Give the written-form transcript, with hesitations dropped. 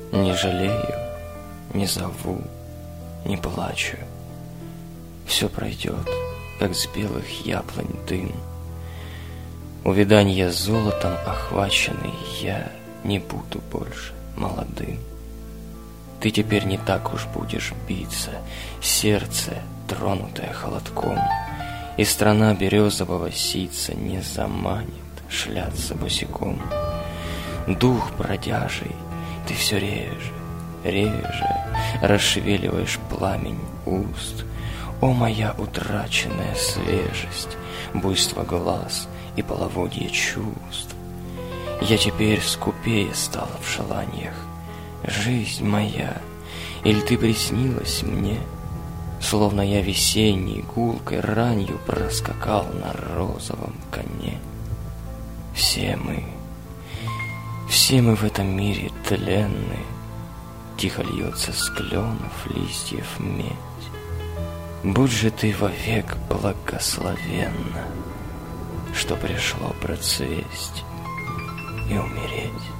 Не жалею, не зову, не плачу. Все пройдет, как с белых яблонь дым. Увиданья золотом охваченный, я не буду больше молодым. Ты теперь не так уж будешь биться, сердце, тронутое холодком, и страна березового ситца не заманит шляться босиком. Дух бродяжий, ты все реже расшевеливаешь пламень уст. О, моя утраченная свежесть, буйство глаз и половодье чувств! Я теперь скупее стала в желаниях. Жизнь моя, или ты приснилась мне, словно я весенней гулкой ранью проскакал на розовом коне. Все мы в этом мире тленны, тихо льется с кленов листьев медь. Будь же ты вовек благословенна, что пришло процвесть и умереть.